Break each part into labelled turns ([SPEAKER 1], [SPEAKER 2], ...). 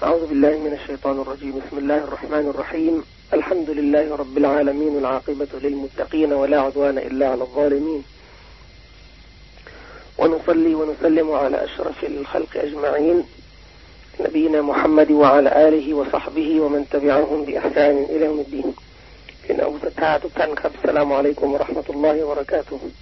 [SPEAKER 1] أعوذ بالله من الشيطان الرجيم. بسم الله الرحمن الرحيم. الحمد لله رب العالمين، والعاقبة للمتقين ولا عدوان إلا على الظالمين، ونصلي ونسلم على أشرف الخلق أجمعين نبينا محمد وعلى آله وصحبه ومن تبعهم بإحسان إلى يوم الدين. พี่น้องผู้ศรัทธาทุกท่านครับอัสสลามุอะลัยกุมวะเราะห์มะตุลลอฮิวะบะเราะกาตุฮ์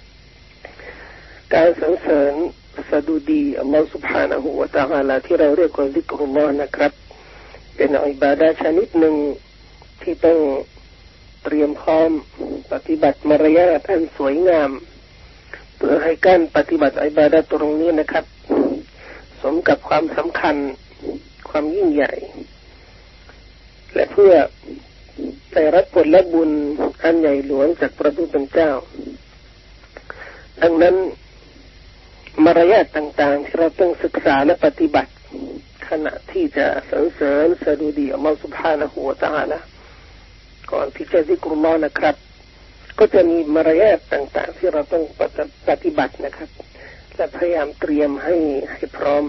[SPEAKER 1] การสรรเสริญสดุดีอัลลอฮฺ سبحانه และ تعالى ที่เราเรียกว่าซิกรุลลอฮ์นะครับเป็นอิบาดะห์ชนิดหนึ่งที่ต้องเตรียมพร้อมปฏิบัติมารยาทอันสวยงามเพื่อให้การปฏิบัติอิบาดะห์ตรงนี้นะครับสมกับความสำคัญความยิ่งใหญ่และเพื่อได้รับผลและบุญอันใหญ่หลวงจากพระผู้เป็นเจ้าดังนั้นมารยาทต่างๆที่เราต้องศึกษาและปฏิบัติขณะที่จะสรรเสริญสดุดีอัลลอฮฺ سبحانه และ تعالى ก่อนที่จะซิกรุลลอฮ์นะครับก็จะมีมารยาทต่างๆที่เราต้องปฏิบัตินะครับและพยายามเตรียมให้พร้อม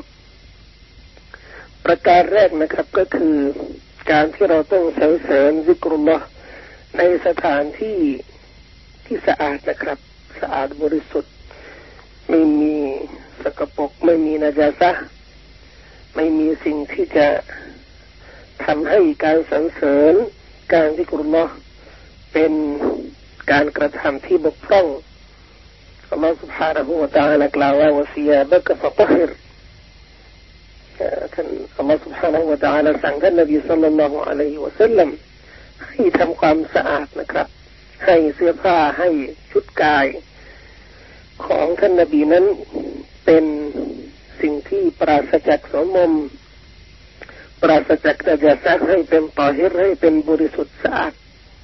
[SPEAKER 1] ประการแรกนะครับก็คือการที่เราต้องสรรเสริญซิกรุลลอฮ์ในสถานที่ที่สะอาดนะครับสะอาดบริสุทธิ์ไม่มีสกปรกไม่มีนาจาซะห์ไม่มีสิ่งที่จะทำให้การสรรเสริญการซิกรุลลอฮ์เป็นการกระทำที่บกพร่องอัลลอฮฺ سبحانه และ تعالى กล่าวว่าวะซิยาบะกะฟะฏฮิรท่านอัลลอฮฺ سبحانه และ تعالى สั่งท่านนบีศ็อลลัลลอฮุอะลัยฮิวะซัลลัมให้ทำความสะอาดนะครับให้เสื้อผ้าให้ชุดกายของท่านนบีนั้นเป็นสิ่งที่ปราศจากโสมมปราศจากนาจาซะห์ให้เป็นฏอฮิรให้เป็นบริสุทธิ์สะอาด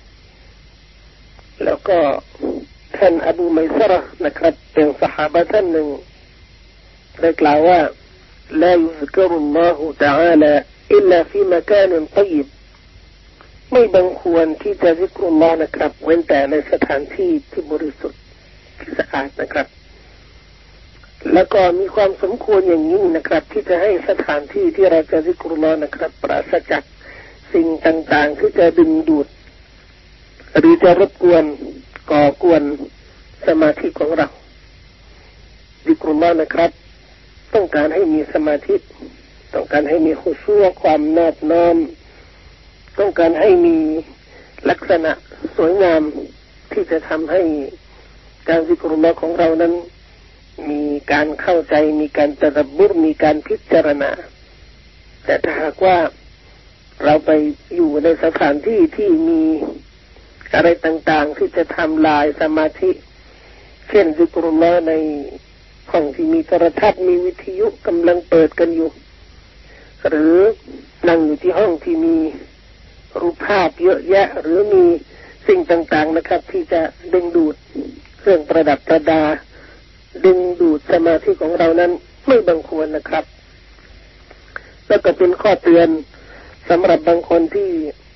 [SPEAKER 1] แล้วก็ท่านอบูมัยซะเราะห์นะครับเป็นซอฮาบะห์ท่านหนึ่งได้กล่าวว่าลายุซกรุลลอฮุตะอาลาอิลลาฟีมะกานิฏอยบไม่บังควรที่จะซิกรุลลอฮ์นะครับเว้นแต่ในสถานที่ที่บริสุทธิ์ที่สะอาดนะครับแล้วก็มีความสมควรอย่างยิ่งนะครับที่จะให้สถานที่ที่เราจะซิกรุลลอฮ์นะครับปราศจากสิ่งต่างๆที่จะดึงดูดหรือจะรบกวนก่อกวนสมาธิของเราซิกรุลลอฮ์นะครับต้องการให้มีสมาธิต้องการให้มีขุชูอ์ความนอบน้อมต้องการให้มีลักษณะสวยงามที่จะทำให้การซิกรุลลอฮ์ของเรานั้นมีการเข้าใจมีการตะดับบุรมีการพิจารณาแต่ถ้าหากว่าเราไปอยู่ในสถานที่ที่มีอะไรต่างๆที่จะทำลายสมาธิเช่นซิกรุลลอฮ์ในห้องที่มีโทรทัศน์มีวิทยุกำลังเปิดกันอยู่หรือนั่งอยู่ที่ห้องที่มีรูปภาพเยอะแยะหรือมีสิ่งต่างๆนะครับที่จะดึงดูดเครื่องประดับประดาดึงดูดสมาธิของเรานั้นไม่บังควรนะครับแล้วก็เป็นข้อเตือนสำหรับบางคนที่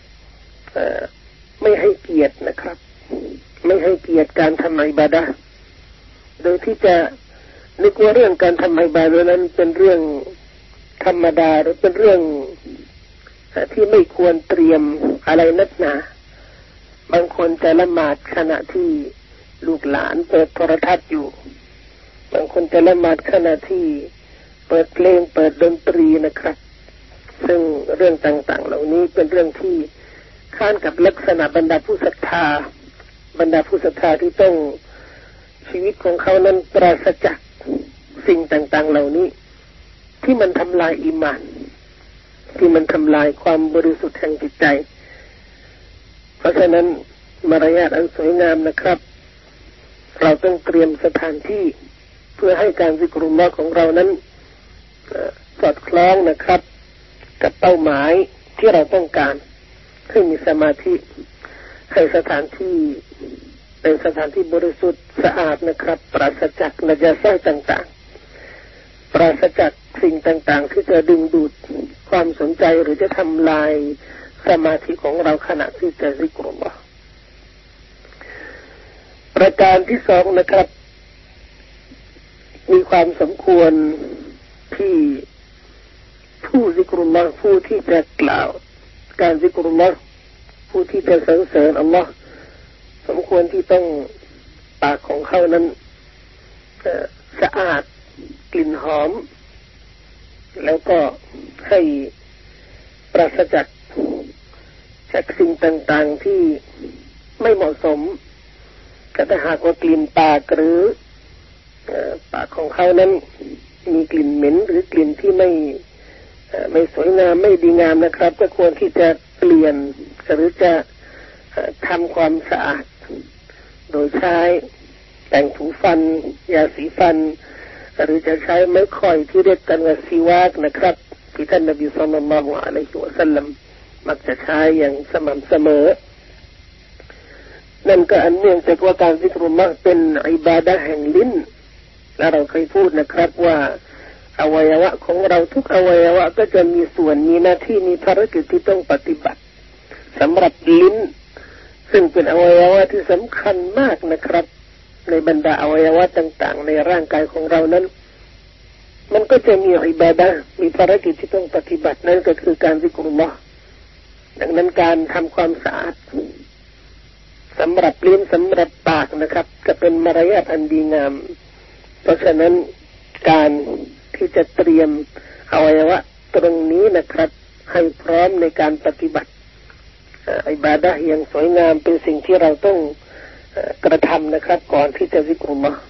[SPEAKER 1] ไม่ให้เกียรตินะครับไม่ให้เกียรติการทำอิบาดะห์โดยที่จะนึกว่าเรื่องการทำอิบาดะห์นั้นเป็นเรื่องธรรมดาหรือเป็นเรื่องที่ไม่ควรเตรียมอะไรนักหนาบางคนจะละหมาดขณะที่ลูกหลานเปิดโทรทัศน์อยู่บางคนจะละหมาดขณะที่เปิดเพลงเปิดดนตรีนะครับซึ่งเรื่องต่างๆเหล่านี้เป็นเรื่องที่ข้านกับลักษณะบรรดาผู้ศรัทธาที่ต้องชีวิตของเขานั้นปราศจากสิ่งต่างๆเหล่านี้ที่มันทำลายอีหม่านที่มันทำลายความบริสุทธิ์แห่งจิตใจเพราะฉะนั้นมารยาทอันสวยงามนะครับเราต้องเตรียมสถานที่เพื่อให้การซิกรุลลอฮ์ของเรานั้นสอดคล้องนะครับกับเป้าหมายที่เราต้องการให้มีสมาธิให้สถานที่เป็นสถานที่บริสุทธิ์สะอาดนะครับปราศจากนาจาซะห์ต่างๆปราศจากสิ่งต่างๆที่จะดึงดูดความสนใจหรือจะทำลายสมาธิของเราขณะที่จะซิกรุลลอฮ์ประการที่สองนะครับมีความสมควรที่ผู้ผู้ซิกรุลลอฮ์ผู้ที่จะกล่าวการซิกรุลลอฮ์ผู้ที่จะสรรเสริญอัลลอฮ์สมควรที่ต้องปากของเขานั้นสะอาดกลิ่นหอมแล้วก็ให้ปราศจากสิ่งต่างๆที่ไม่เหมาะสมถ้าหากว่ากลิ่นปากหรือปากของเขานั้นมีกลิ่นเหม็นหรือกลิ่นที่ไม่สวยงามไม่ดีงามนะครับก็ควรที่จะเปลี่ยนหรือจะทำความสะอาดโดยใช้แต่งถูฟันยาสีฟันหรือจะใช้ไม้ข่อยที่เรียกกันว่าซิวากนะครับที่ท่านนบีศ็อลลัลลอฮุอะลัยฮิวะซัลลัมมักจะใช้อย่างสม่ำเสมอนั่นก็อันเนื่องจากว่าการซิกรุลลอฮ์เป็นอิบาดะห์แห่งลิ้นและเราเคยพูดนะครับว่าอวัยวะของเราทุกอวัยวะก็จะมีส่วนมีหน้าที่มีภารกิจที่ต้องปฏิบัติสำหรับลิ้นซึ่งเป็นอวัยวะที่สำคัญมากนะครับในบรรดาอวัยวะต่างๆในร่างกายของเรานั้นมันก็จะมีอิบาดะห์มีภารกิจที่ต้องปฏิบัตินั่นก็คือการซิกรุลลอฮ์ดังนั้นการทำความสะอาดสำหรับลิ้นสำหรับปากนะครับจะเป็นมารยาทอันดีงามเพราะฉะนั้นการที่จะเตรียมอวัยวะตรงนี้นะครับให้พร้อมในการปฏิบัติอิบาดะห์อย่างสวยงามเป็นสิ่งที่เราต้องกระทำนะครับก่อนที่จะซิกรุลลอฮ์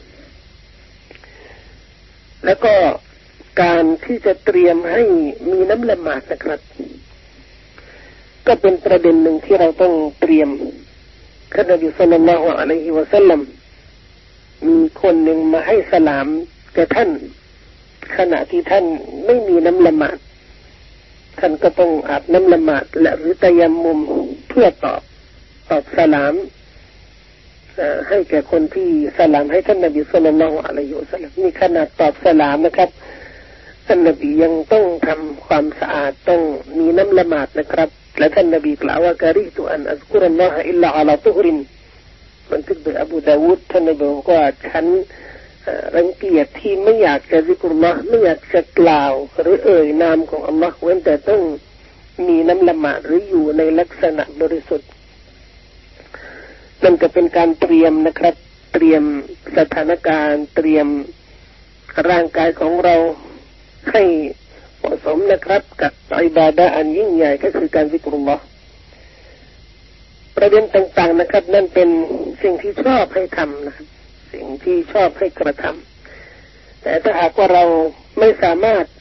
[SPEAKER 1] แล้วก็การที่จะเตรียมให้มีน้ำละหมาดนะครับก็เป็นประเด็นหนึ่งที่เราต้องเตรียมท่านนบีศ็อลลัลลอฮุอะลัยฮิวะซัลลัมมีคนหนึ่งมาให้สลามแก่ท่านขณะที่ท่านไม่มีน้ำละหมาดท่านก็ต้องอาบน้ำละหมาดและหรือตัยัมมุมเพื่อตอบสลามให้แก่คนที่สลามให้ท่านนบีศ็อลลัลลอฮุอะลัยฮิวะซัลลัมนี่ขนาดตอบสลามนะครับท่านนบียังต้องทำความสะอาดต้องมีน้ำละหมาดนะครับและท่านนบีกล่าวว่ากะริตุอันอัซกุรัลลอฮะอิลลาอะลาตุฮรินมันทึกโดยอบูดาวูดท่านนบีบอกว่าฉันรังเกียจที่ไม่อยากจะซิกรุลลอฮ์ไม่อยากจะกล่าวหรือเอ่ยนามของอัลลอฮ์เว้นแต่ต้องมีน้ำละหมาดหรืออยู่ในลักษณะบริสุทธิ์นั่นก็เป็นการเตรียมนะครับเตรียมสถานการณ์เตรียมร่างกายของเราให้เหมาะสมนะครับกับอิบาดะห์อันยิ่งใหญ่ก็คือการซิกรุลลอฮ์ประเด็นต่างๆนะครับนั่นเป็นสิ่งที่ชอบให้ทำนะครับสิ่งที่ชอบให้กระทำแต่ถ้าหากว่าเราไม่สามารถ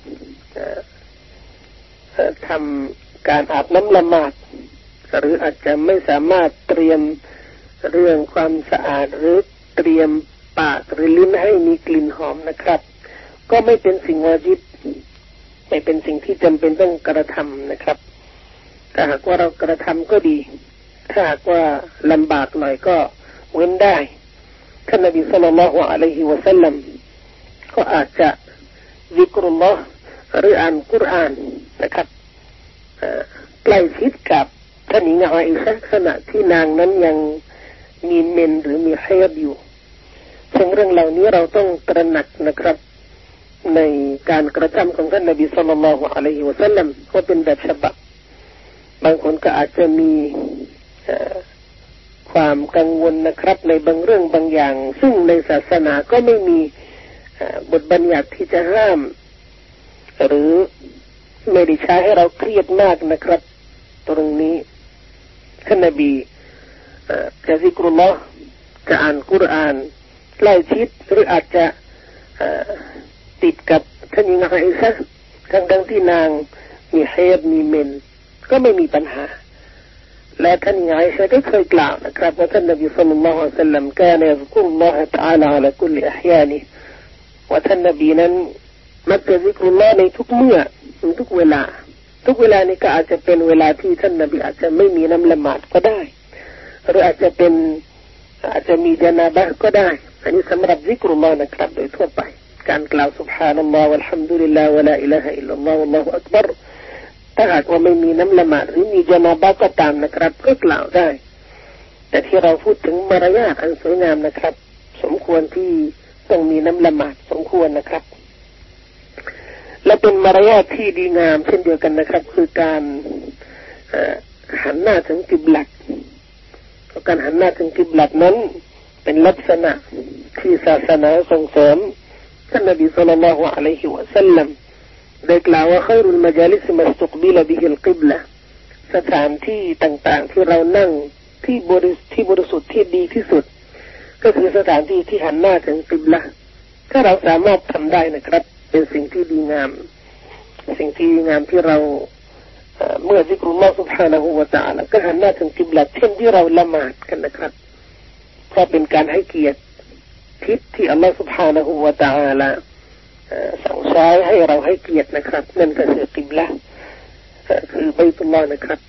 [SPEAKER 1] ทำการอาบน้ำละหมาดหรืออาจจะไม่สามารถเตรียมเรื่องความสะอาดหรือเตรียมปากหรือลิ้นให้มีกลิ่นหอมนะครับก็ไม่เป็นสิ่งวาญิบไม่เป็นสิ่งที่จำเป็นต้องกระทำนะครับถ้าหากว่าเรากระทำก็ดีถ้าหากว่าลำบากหน่อยก็เว้นได้ท่านนบีศ็อลลัลลอฮุอะลัยฮิวะซัลลัมก็อาจจะซิกรุลลอฮ์หรืออ่านกุรอานนะครับใกล้ชิดกับท่านหญิงอาอิชะห์ขณะที่นางนั้นยังมีเมนหรือมีไฮฎอยู่ซึ่งเรื่องเหล่านี้เราต้องตระหนักนะครับในการกระทำของท่านนบีศ็อลลัลลอฮุอะลัยฮิวะซัลลัมว่าเป็นแบบฉบับบางคนก็อาจจะมีความกังวลนะครับในบางเรื่องบางอย่างซึ่งในศาสนาก็ไม่มีบทบัญญัติที่จะห้ามหรือไม่ได้ใช้ให้เราเครียดมากนะครับตรงนี้ท่านนบีจะซิกรุลลอฮ์จะอ่านกุรอานใกล้ชิดหรืออาจจะติดกับท่านหญิงอาอิชะห์ทั้งที่นางมีไฮฎมีเมนก็ไม่มีปัญหาและท่านหญิงอาอิชะห์ก็เคยกล่าวนะครับว่าท่านนบีศ็อลลัลลอฮุอะลัยฮิวะซัลลัมกานะยัซกุรุลลอฮะตะอาลาอะลากุลลิอะห์ยานิว่าท่านนบีนั้นมักจะซิกรุลลอฮ์ในทุกเมื่อทุกเวลานี้ก็อาจจะเป็นเวลาที่ท่านนบีอาจจะไม่มีน้ำละหมาดก็ได้หรืออาจจะมีญะนาบะห์ก็ได้อันนี้สำหรับซิกรุลลอฮ์นะครับโดยทั่วไปการกล่าวซุบฮานัลลอฮ์วัลฮัมดุลิลลาฮ์วะลาอิลาฮะอิลลัลลอฮ์วัลลอฮุอักบัรถ้าหากว่าไม่มีน้ำละหมาดหรือมีญะนาบะห์ก็ตามนะครับก็กล่าวได้แต่ที่เราพูดถึงมารยาทอันสวยงามนะครับสมควรที่ต้องมีน้ำละหมาดสมควรนะครับและเป็นมารยาทที่ดีงามเช่นเดียวกันนะครับคือการหันหน้าถึงกิบลัตการหันหน้าถึงกิบลัตนั้นเป็นลักษณะที่ศาสนาส่งเสริมท่านนบีศ็อลลัลลอฮุอะลัยฮิวะซัลลัมได้กล่าวว่าخير المجالس ما استقبل به القبلة สถานที่ต่างๆที่เรานั่งที่บริสุทธิ์ที่ดีที่สุดก็คือสถานที่ที่หันหน้าถึงกิบละห์ถ้าเราสามารถทำได้นะครับเป็นสิ่งที่ดีงามสิ่งที่ดีงามที่เราเมื่อซิกรุลลอฮ์ سبحانه และ تعالى ก็หันหน้าถึงกิบละห์เช่นที่เราละหมาดกันนะครับเพราะเป็นการให้เกียรติทิศที่อัลลอฮ์ سبحانه และ تعالى สั่งใช้ให้เราให้เกียรตินะครับนั่นก็คือกิบละห์คือบัยตุลลอฮ์นะครับ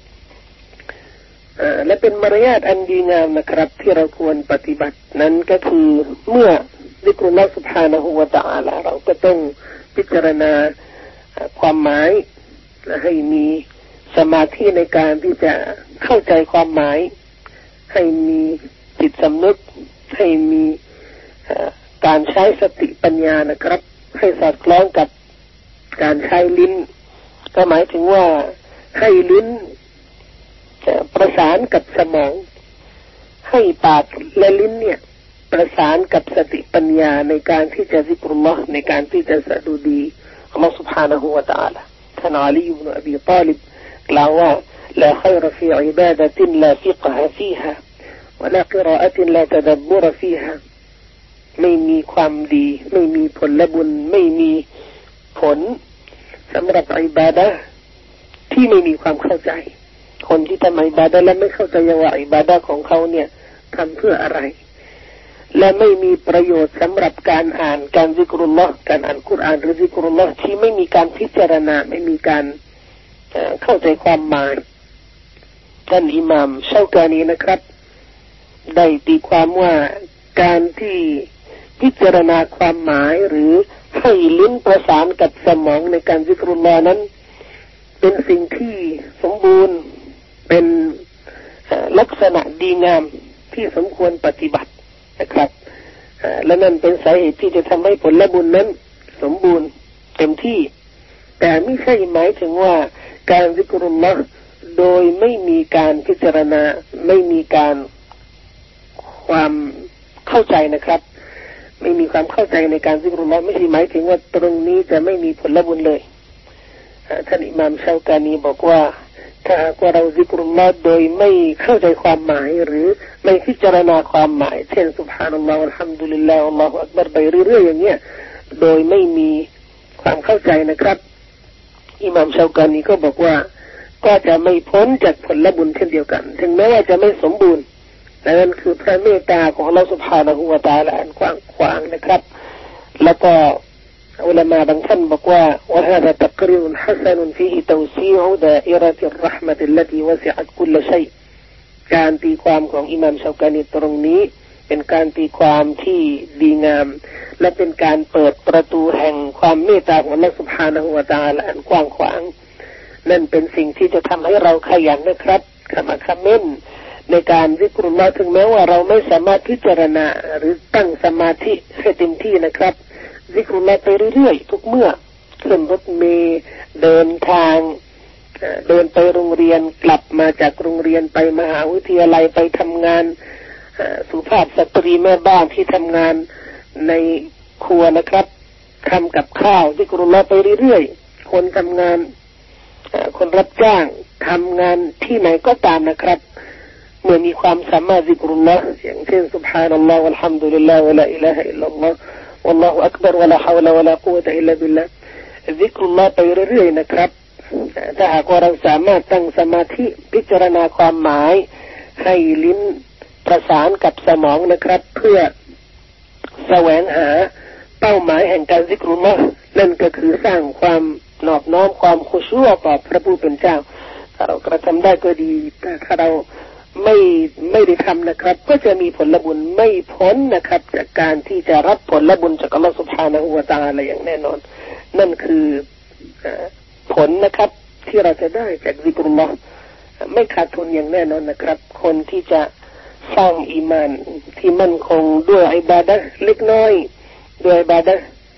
[SPEAKER 1] และเป็นมารยาทอันดีงามนะครับที่เราควรปฏิบัตินั้นก็คือเมื่อซิกรุลลอฮ์ سبحانه และ تعالى เราก็ต้องพิจารณาความหมายและให้มีสมาธิในการที่จะเข้าใจความหมายให้มีจิตสำนึกให้มีการใช้สติปัญญานะครับให้สอดคล้องกับการใช้ลิ้นก็หมายถึงว่าให้ลิ้นประสานกับสมองให้ปากและลิ้นเนี่ยประสานกับสติปัญญาในการที่จะซิกรุลลอฮ์ในการที่จะสะดุดีอัลลอฮ์ سبحانه และ تعالى ท่านอาลีอิบนุอบีฏอลิบกล่าวว่า لا خير في عبادة لا فقه فيها ولا قراءة لا تدبر فيها ไม่มีความดีไม่มีผลบุญไม่มีผลสำหรับอิบาดะห์ที่ไม่มีความเข้าใจคนที่ทำอิบาดะห์และไม่เข้าใจว่าอิบาดะห์ของเขาเนี่ยทำเพื่ออะไรและไม่มีประโยชน์สำหรับการอ่านการซิกรุลลอฮ์การอ่านกุรอานหรือซิกรุลลอฮ์ที่ไม่มีการพิจารณาไม่มีการเข้าใจความหมายท่านอิหม่ามชาวกานีนะครับได้ตีความว่าการที่พิจารณาความหมายหรือให้ลิ้นประสานกับสมองในการซิกรุลลอฮ์นั้นเป็นสิ่งที่สมบูรณ์เป็นลักษณะดีงามที่สมควรปฏิบัตินะครับและนั่นเป็นสาเหตุที่จะทำให้ผลบุญนั้นสมบูรณ์เต็มที่แต่ไม่ใช่หมายถึงว่าการซิกรุลลอฮ์โดยไม่มีการพิจารณาไม่มีการความเข้าใจนะครับไม่มีความเข้าใจในการซิกรุลลอฮ์ไม่ใช่หมายถึงว่าตรงนี้จะไม่มีผลบุญเลยท่านอิหม่ามชาวกานีบอกว่าถ้าว่าเราซิกรุลลอฮ์โดยไม่เข้าใจความหมายหรือไม่พิจารณาความหมายเช่นซุบฮานัลลอฮ์อัลฮัมดุลิลลาฮ์อัลลอฮุอักบัรไปเรื่อยๆอย่างเงี้ยโดยไม่มีความเข้าใจนะครับอิหม่ามชาวกานีก็บอกว่าก็จะไม่พ้นจากผลบุญเช่นเดียวกันถึงแม้ว่าจะไม่สมบูรณ์นั่นคือพระเมตตาของอัลเลาะห์ซุบฮานะฮูวะตะอาลาอันกว้างขวางนะครับแล้วก็อุลามะบางท่านบอกว่า وهذا تقرير حسن فيه توسيع دائرة الرحمة التي وسعت كل شيء การตีความของอิหม่ามชาวกานีตรงนี้เป็นการตีความที่ดีงามและเป็นการเปิดประตูแห่งความเมตตาของอัลเลาะห์ซุบฮานะฮูวะตะอาลาอันกว้างขวางนั่นเป็นสิ่งที่จะทำให้เราขยันนะครับขมักเขม้นในการซิกรุลลอฮ์ถึงแม้ว่าเราไม่สามารถพิจารณาหรือตั้งสมาธิให้เต็มที่นะครับซิกรุลลอฮ์ไปเรื่อยๆทุกเมื่อขึ้นรถเมล์เดินทางเดินไปโรงเรียนกลับมาจากโรงเรียนไปมหาวิทยาลัยไปทำงานสุภาพสตรีแม่บ้านที่ทำงานในครัวนะครับทำกับข้าวซิกรุลลอฮ์ไปเรื่อยๆคนทำงานคนรับจ้างทำงานที่ไหนก็ตามนะครับเมื่อมีความสามารถซิกรุลลอฮ์อย่างเช่นซุบฮานัลลอฮ์วัลฮัมดุลิลลาฮ์วะลาอิลาฮะอิลลัลลอฮ์วัลลอฮุอักบัรวะลาฮาวละวะลากุวะตะอิลลาบิลลาฮ์ซิกรุลลอฮ์ไปเรื่อยๆนะครับถ้าหากว่าเราสามารถตั้งสมาธิพิจารณาความหมายให้ลิ้นประสานกับสมองนะครับเพื่อแสวงหาเป้าหมายแห่งการซิกรุลลอฮ์นั่นก็คือสร้างความนอบน้อมความคุชูอ์ต่อพระผู้เป็นเจ้าถ้าเรากระทำได้ก็ดีแต่ถ้าเราไม่ได้ทำนะครับก็จะมีผลบุญไม่พ้นนะครับจากการที่จะรับผลบุญจากอัลลอฮฺซุบฮานะฮูวะตะอาลาอย่างแน่นอนนั่นคือผลนะครับที่เราจะได้จากซิกรุลลอฮ์ไม่ขาดทุนอย่างแน่นอนนะครับคนที่จะสร้างอีมานที่มั่นคงด้วยอิบาดะห์เล็กน้อยด้วยอิบาดะห์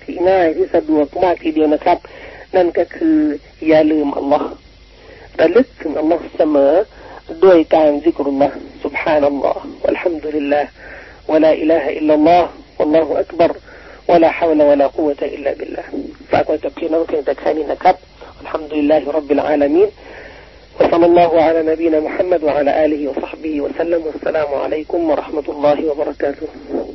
[SPEAKER 1] ที่ง่ายที่สะดวกมากทีเดียวนะครับนั่นก็คืออย่าลืมอัลลอฮ์ระลึกถึงอัลลอฮ์เสมอด้วยการซิกรุลลอฮ์ سبحان الله والحمد لله ولا إله إلا الله والله أكبر ولا حول ولا قوة إلا بالله ฝากไว้กับพี่น้องเพียงแต่แค่นี้นะครับ الحمد لله رب العالمين وصلى الله على نبينا محمد وعلى آله وصحبه وسلم والسلام عليكم ورحمة الله وبركاته